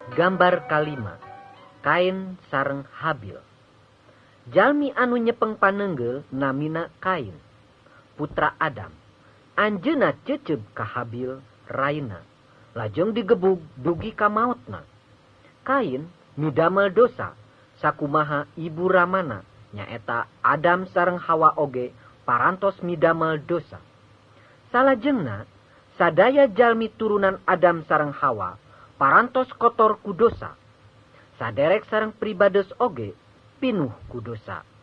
Gambar kalima, Kain sareng Habil. Jalmi anu nyepeng panenggel namina Kain, putra Adam. Anjeuna ceceb ka Habil raina, lajeng digebug dugi ka maotna. Kain midamel dosa, sakumaha ibu ramana, nyaeta Adam sareng Hawa oge parantos midamel dosa. Salajengna, sadaya jalmi turunan Adam sareng Hawa, parantos kotor ku dosa. Saderek sareng pribades oge pinuh ku dosa.